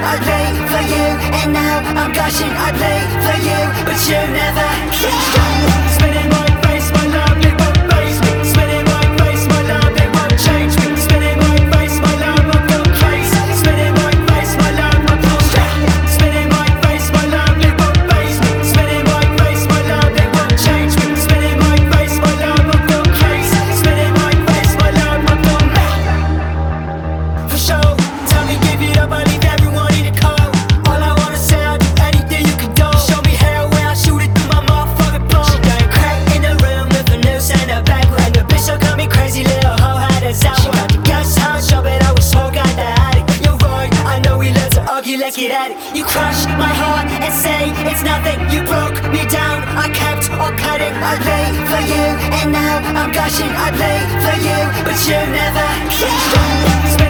I play for you, and now I'm gushing. I play for you, but you never spinning my face, my love, it won't face me. Spinning my face, my love, it won't change me. Spinning my face, my love, I've gone crazy. Spinning my face, my love, I've gone crazy. Spinning my face, my love, it won't face me. Spinning my face, my love, it won't change me. Spinning my face, my love, I've gone crazy. Spinning my face, my love, I've gone mad. For sure, tell me give it up, I leave everyone in the cold. All I wanna say, I'll do anything you can do. Show me hell where I shoot it through my motherfucking bone. She got a crack in the room with a noose and a back. And the bitch so got me crazy, little hoe had us out. She got the gas house, show it, I was smoke out the attic. You're right, I know we love to argue, let's get at it. You crushed my heart and say it's nothing. You broke me down, I kept on cutting. I play for you, and now I'm gushing. I play for you, but you never